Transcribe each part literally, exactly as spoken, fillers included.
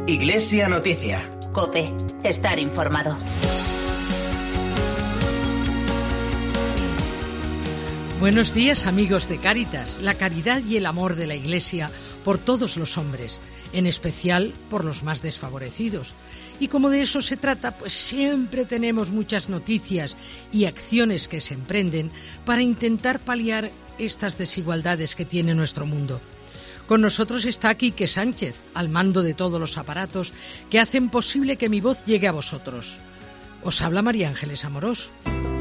Iglesia Noticia. COPE. Estar informado. Buenos días, amigos de Cáritas, la caridad y el amor de la Iglesia por todos los hombres, en especial por los más desfavorecidos. Y como de eso se trata, pues siempre tenemos muchas noticias y acciones que se emprenden para intentar paliar estas desigualdades que tiene nuestro mundo. Con nosotros está Quique Sánchez, al mando de todos los aparatos que hacen posible que mi voz llegue a vosotros. Os habla María Ángeles Amorós.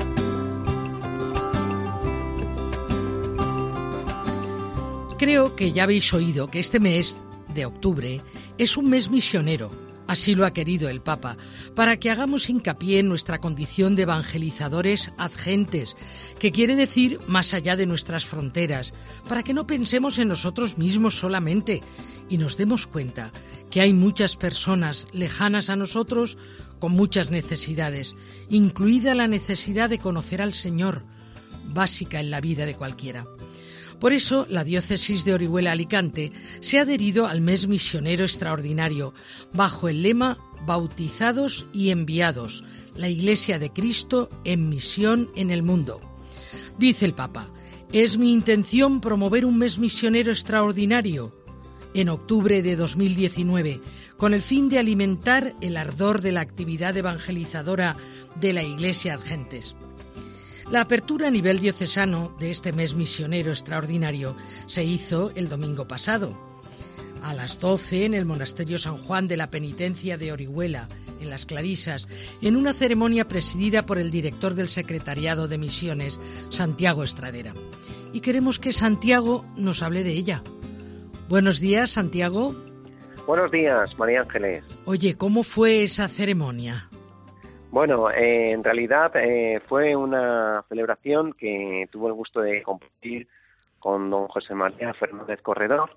Creo que ya habéis oído que este mes de octubre es un mes misionero. Así lo ha querido el Papa, para que hagamos hincapié en nuestra condición de evangelizadores adgentes, que quiere decir más allá de nuestras fronteras, para que no pensemos en nosotros mismos solamente y nos demos cuenta que hay muchas personas lejanas a nosotros con muchas necesidades, incluida la necesidad de conocer al Señor, básica en la vida de cualquiera. Por eso, la diócesis de Orihuela-Alicante se ha adherido al mes misionero extraordinario, bajo el lema Bautizados y enviados, la Iglesia de Cristo en misión en el mundo. Dice el Papa, es mi intención promover un mes misionero extraordinario en octubre de dos mil diecinueve, con el fin de alimentar el ardor de la actividad evangelizadora de la Iglesia Adgentes. La apertura a nivel diocesano de este mes misionero extraordinario se hizo el domingo pasado, a las doce en el Monasterio San Juan de la Penitencia de Orihuela, en Las Clarisas, en una ceremonia presidida por el director del Secretariado de Misiones, Santiago Estradera. Y queremos que Santiago nos hable de ella. Buenos días, Santiago. Buenos días, María Ángeles. Oye, ¿cómo fue esa ceremonia? Bueno, eh, en realidad eh, fue una celebración que tuvo el gusto de compartir con don José María Fernández Corredor,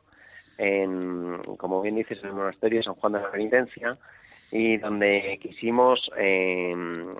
en, como bien dices, en el Monasterio San Juan de la Penitencia, y donde quisimos eh,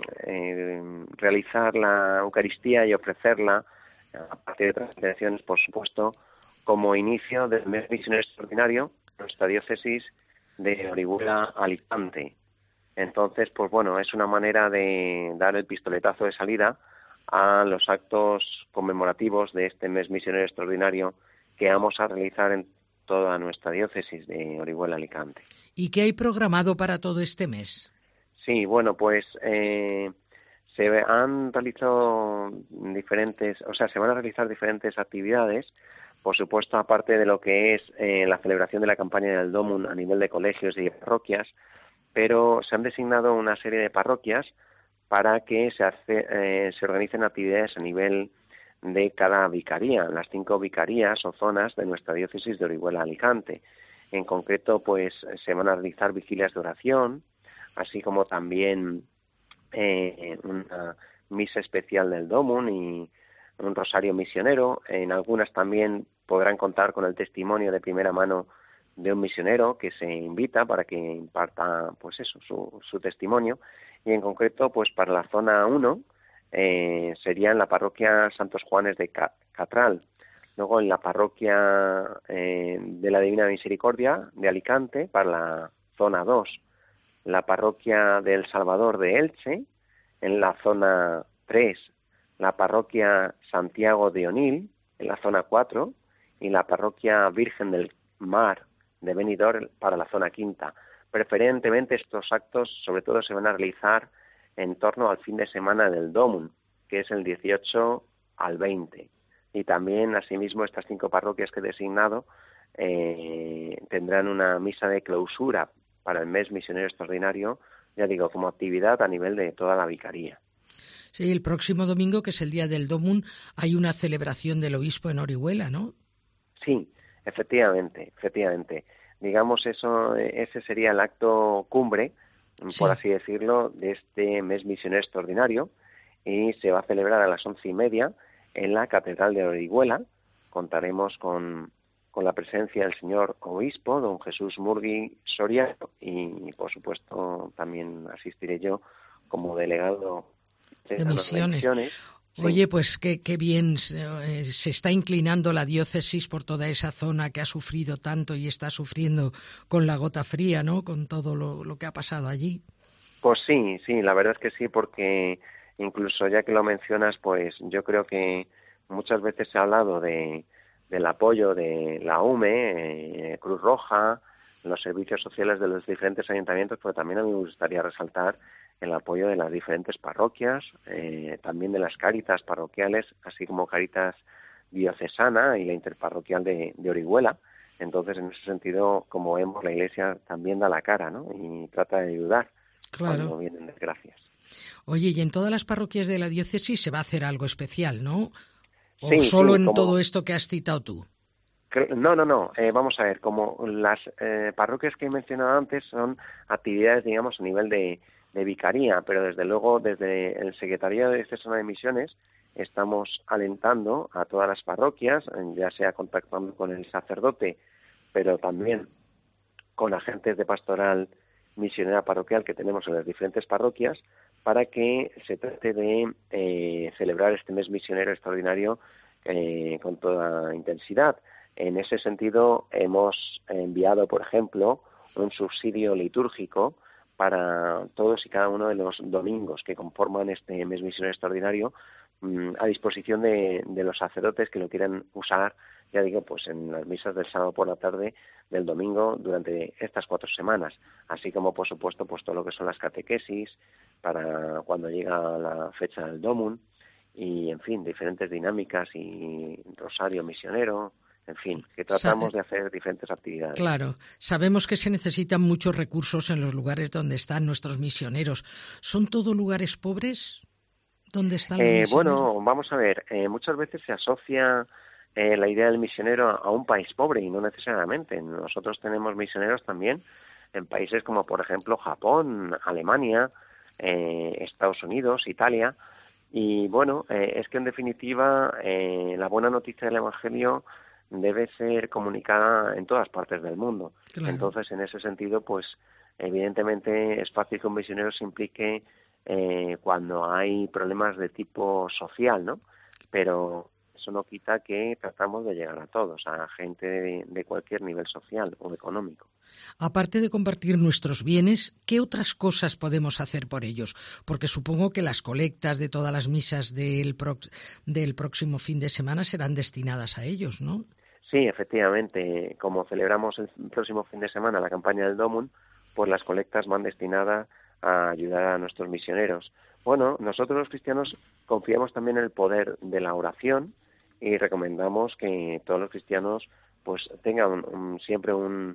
eh, realizar la Eucaristía y ofrecerla, aparte de otras intenciones, por supuesto, como inicio del mes misionero extraordinario de nuestra diócesis de Orihuela-Alicante. Entonces, pues bueno, es una manera de dar el pistoletazo de salida a los actos conmemorativos de este mes misionero extraordinario que vamos a realizar en toda nuestra diócesis de Orihuela-Alicante. ¿Y qué hay programado para todo este mes? Sí, bueno, pues eh, se han realizado diferentes, o sea, se van a realizar diferentes actividades, por supuesto, aparte de lo que es eh, la celebración de la campaña del Domum a nivel de colegios y parroquias, pero se han designado una serie de parroquias para que se, hace, eh, se organicen actividades a nivel de cada vicaría, las cinco vicarías o zonas de nuestra diócesis de Orihuela-Alicante. En concreto, pues se van a realizar vigilias de oración, así como también eh, una misa especial del Domum y un rosario misionero. En algunas también podrán contar con el testimonio de primera mano de un misionero que se invita para que imparta, pues eso, su, su testimonio. Y en concreto, pues para la zona uno eh, sería en la parroquia Santos Juanes de Catral. Luego en la parroquia eh, de la Divina Misericordia de Alicante, para la zona dos. La parroquia del Salvador de Elche, en la zona tres. La parroquia Santiago de Onil, en la zona cuatro. Y la parroquia Virgen del Mar de Benidorm para la zona quinta. Preferentemente estos actos sobre todo se van a realizar en torno al fin de semana del Domum, que es el dieciocho al veinte. Y también, asimismo, estas cinco parroquias que he designado eh, tendrán una misa de clausura para el mes misionero extraordinario, ya digo, como actividad a nivel de toda la vicaría. Sí, el próximo domingo, que es el día del Domum, hay una celebración del obispo en Orihuela, ¿no? Sí. Efectivamente, efectivamente. Digamos, eso, ese sería el acto cumbre, sí, por así decirlo, de este mes misionero extraordinario, y se va a celebrar a las once y media en la Catedral de Orihuela. Contaremos con, con la presencia del señor obispo, don Jesús Murgui Soriano, y por supuesto también asistiré yo como delegado de misiones. misiones. Oye, pues qué, qué bien eh, se está inclinando la diócesis por toda esa zona que ha sufrido tanto y está sufriendo con la gota fría, ¿no? Con todo lo, lo que ha pasado allí. Pues sí, sí, la verdad es que sí, porque incluso ya que lo mencionas, pues yo creo que muchas veces se ha hablado de del apoyo de la U M E, eh, Cruz Roja, los servicios sociales de los diferentes ayuntamientos, pero también a mí me gustaría resaltar el apoyo de las diferentes parroquias, eh, también de las Cáritas parroquiales, así como Cáritas diocesana y la interparroquial de, de Orihuela. Entonces, en ese sentido, como vemos, la Iglesia también da la cara, ¿no? Y trata de ayudar Claro. cuando vienen desgracias. Oye, y en todas las parroquias de la diócesis se va a hacer algo especial, ¿no? ¿O Sí, solo sí, en como... todo esto que has citado tú? No, no, no. Eh, vamos a ver, como las eh, parroquias que he mencionado antes son actividades, digamos, a nivel de, de vicaría, pero desde luego desde el Secretariado Diocesano de Misiones estamos alentando a todas las parroquias, ya sea contactando con el sacerdote, pero también con agentes de pastoral misionera parroquial que tenemos en las diferentes parroquias, para que se trate de eh, celebrar este mes misionero extraordinario eh, con toda intensidad. En ese sentido, hemos enviado, por ejemplo, un subsidio litúrgico para todos y cada uno de los domingos que conforman este mes misionero extraordinario, mmm, a disposición de, de los sacerdotes que lo quieran usar, ya digo, pues en las misas del sábado por la tarde, del domingo, durante estas cuatro semanas, así como, por supuesto, pues todo lo que son las catequesis para cuando llega la fecha del Domum, y, en fin, diferentes dinámicas y rosario misionero. En fin, que tratamos de hacer diferentes actividades. Claro, sabemos que se necesitan muchos recursos en los lugares donde están nuestros misioneros. ¿Son todos lugares pobres donde están los eh, misioneros? Bueno, vamos a ver, eh, muchas veces se asocia eh, la idea del misionero a un país pobre y no necesariamente. Nosotros tenemos misioneros también en países como, por ejemplo, Japón, Alemania, eh, Estados Unidos, Italia. Y bueno, eh, es que en definitiva eh, la buena noticia del Evangelio debe ser comunicada en todas partes del mundo. Claro. Entonces, en ese sentido, pues evidentemente es fácil que un misionero se implique eh, cuando hay problemas de tipo social, ¿no? Pero eso no quita que tratamos de llegar a todos, a gente de, de cualquier nivel social o económico. Aparte de compartir nuestros bienes, ¿qué otras cosas podemos hacer por ellos? Porque supongo que las colectas de todas las misas del, pro, del próximo fin de semana serán destinadas a ellos, ¿no? Sí, efectivamente. Como celebramos el próximo fin de semana la campaña del Domum, pues las colectas van destinadas a ayudar a nuestros misioneros. Bueno, nosotros los cristianos confiamos también en el poder de la oración y recomendamos que todos los cristianos pues tengan un, un, siempre un,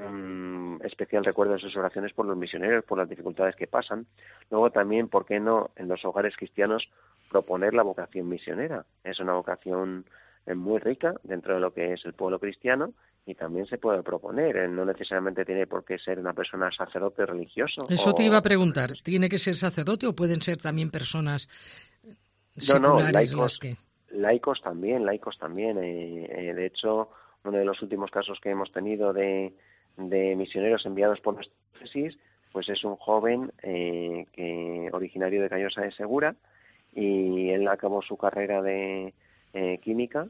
un especial recuerdo de sus oraciones por los misioneros, por las dificultades que pasan. Luego también, ¿por qué no?, en los hogares cristianos proponer la vocación misionera. Es una vocación muy rica dentro de lo que es el pueblo cristiano y también se puede proponer. No necesariamente tiene por qué ser una persona sacerdote religioso. Eso o... te iba a preguntar. ¿Tiene que ser sacerdote o pueden ser también personas seculares? No, no, laicos, las que... laicos también, laicos también. Eh, eh, de hecho, uno de los últimos casos que hemos tenido de, de misioneros enviados por nuestra diócesis, pues es un joven eh, que originario de Callosa de Segura, y él acabó su carrera de eh, química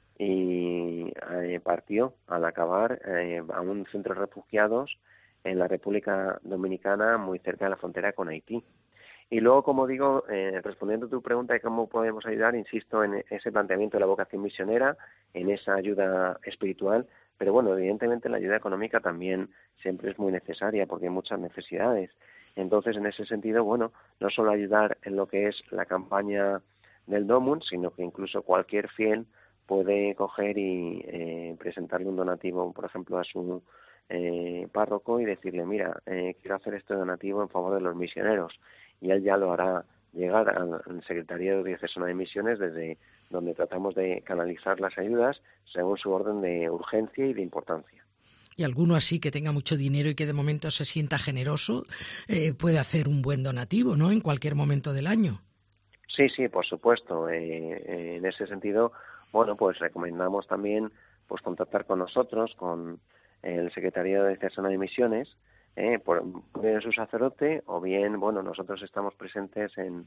y eh, partió al acabar eh, a un centro de refugiados en la República Dominicana, muy cerca de la frontera con Haití. Y luego, como digo, eh, respondiendo a tu pregunta de cómo podemos ayudar, insisto en ese planteamiento de la vocación misionera, en esa ayuda espiritual, pero bueno, evidentemente la ayuda económica también siempre es muy necesaria porque hay muchas necesidades. Entonces, en ese sentido, bueno, no solo ayudar en lo que es la campaña del Domum, sino que incluso cualquier fiel puede coger y eh, presentarle un donativo, por ejemplo, a su eh, párroco y decirle, mira, eh, quiero hacer este donativo en favor de los misioneros. Y él ya lo hará llegar al, al Secretariado Diocesano de Misiones, desde donde tratamos de canalizar las ayudas según su orden de urgencia y de importancia. Y alguno así que tenga mucho dinero y que de momento se sienta generoso, eh, puede hacer un buen donativo, ¿no?, en cualquier momento del año. Sí, sí, por supuesto. Eh, eh, en ese sentido, bueno, pues recomendamos también pues contactar con nosotros, con el Secretariado Diocesano de Misiones, eh, por bien su sacerdote, o bien, bueno, nosotros estamos presentes en,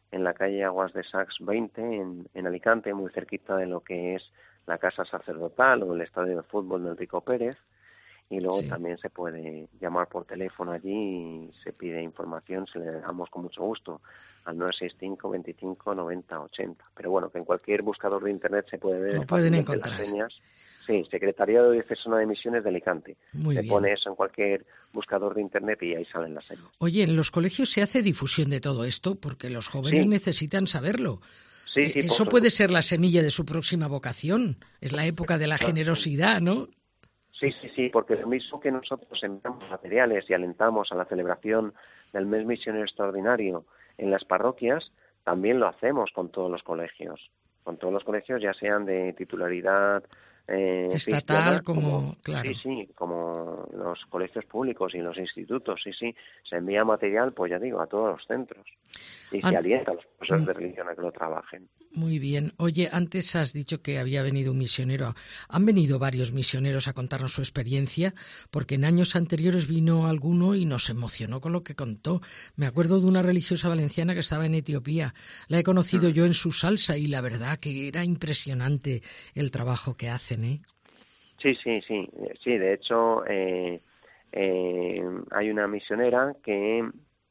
en la calle Aguas de Sacs veinte, en, en Alicante, muy cerquita de lo que es la Casa Sacerdotal o el Estadio de Fútbol del Rico Pérez. Y luego sí. también se puede llamar por teléfono allí y se pide información, se le damos con mucho gusto al nueve seis cinco, veinticinco, noventa, ochenta. Pero bueno, que en cualquier buscador de internet se puede ver. Lo pueden encontrar. Las señas. Sí, Secretariado Diocesano de Misiones de Alicante. Muy se bien. pone eso en cualquier buscador de internet y ahí salen las señas. Oye, en los colegios se hace difusión de todo esto porque los jóvenes sí. necesitan saberlo. Sí, sí, Eso puede ser la semilla de su próxima vocación. Es la época de la generosidad, ¿no? Sí, sí, sí, porque lo mismo que nosotros enviamos materiales y alentamos a la celebración del mes misionero extraordinario en las parroquias, también lo hacemos con todos los colegios. Con todos los colegios, ya sean de titularidad eh, estatal, como, como, claro. Sí, sí, como los colegios públicos y los institutos, sí, sí. Se envía material, pues ya digo, a todos los centros. Y se An- alienta a los profesores de religión a que lo trabajen. Muy bien. Oye, antes has dicho que había venido un misionero. Han venido varios misioneros a contarnos su experiencia, porque en años anteriores vino alguno y nos emocionó con lo que contó. Me acuerdo de una religiosa valenciana que estaba en Etiopía. La he conocido yo en su salsa y la verdad que era impresionante el trabajo que hacen, ¿eh? Sí, sí, sí. Sí, de hecho, eh, eh, hay una misionera que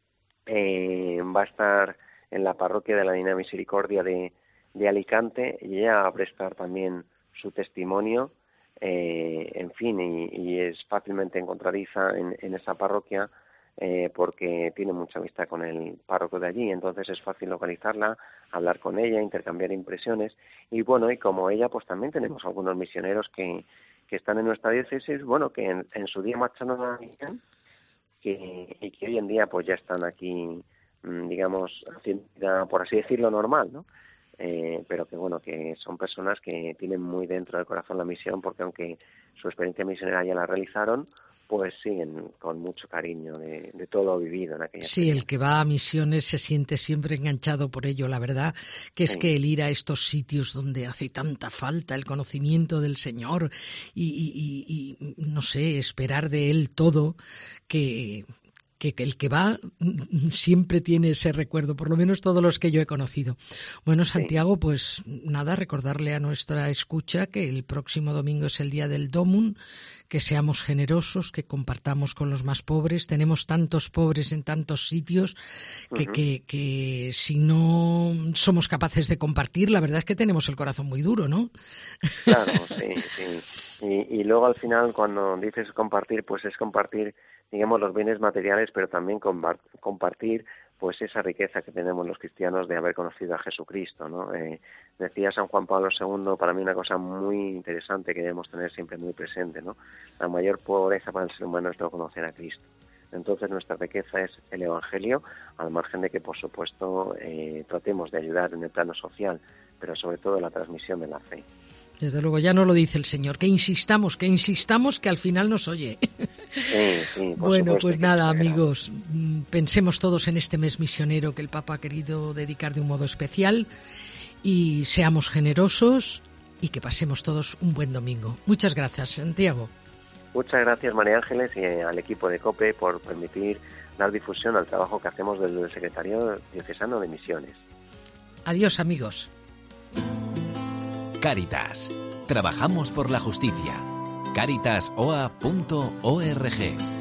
eh, va a estar en la parroquia de la Divina Misericordia de, de Alicante y ella va a prestar también su testimonio, eh, en fin, y, y es fácilmente encontradiza en, en esa parroquia eh, porque tiene mucha amistad con el párroco de allí, entonces es fácil localizarla, hablar con ella, intercambiar impresiones y bueno, y como ella, pues también tenemos algunos misioneros que, que están en nuestra diócesis, bueno, que en, en su día marcharon a la misión que, y que hoy en día pues ya están aquí, digamos, haciendo, por así decirlo, normal, ¿no? Eh, pero que bueno, que son personas que tienen muy dentro del corazón la misión, porque aunque su experiencia misionera ya la realizaron, pues siguen con mucho cariño de, de todo lo vivido en aquella Sí, el que va a misiones se siente siempre enganchado por ello, la verdad, que es sí. que el ir a estos sitios donde hace tanta falta el conocimiento del Señor y, y, y, y no sé, esperar de Él todo, que... que el que va siempre tiene ese recuerdo, por lo menos todos los que yo he conocido. Bueno, Santiago, pues nada, recordarle a nuestra escucha que el próximo domingo es el día del Domum, que seamos generosos, que compartamos con los más pobres. Tenemos tantos pobres en tantos sitios que, uh-huh. que, que si no somos capaces de compartir, la verdad es que tenemos el corazón muy duro, ¿no? Claro, sí, sí. Y, y luego al final cuando dices compartir, pues es compartir, digamos, los bienes materiales, pero también compartir pues esa riqueza que tenemos los cristianos de haber conocido a Jesucristo, ¿no? Eh, decía San Juan Pablo segundo, para mí una cosa muy interesante que debemos tener siempre muy presente, ¿no? La mayor pobreza para el ser humano es no conocer a Cristo. Entonces nuestra riqueza es el Evangelio, al margen de que, por supuesto, eh, tratemos de ayudar en el plano social, pero sobre todo la transmisión de la fe. Desde luego, ya no lo dice el Señor, que insistamos, que insistamos, que al final nos oye. Sí, sí, por bueno, supuesto, pues nada, amigos, pensemos todos en este mes misionero que el Papa ha querido dedicar de un modo especial y seamos generosos y que pasemos todos un buen domingo. Muchas gracias, Santiago. Muchas gracias, María Ángeles, y al equipo de COPE por permitir dar difusión al trabajo que hacemos desde el Secretariado Diocesano de Misiones. Adiós, amigos. Cáritas. Trabajamos por la justicia. cáritas o a punto org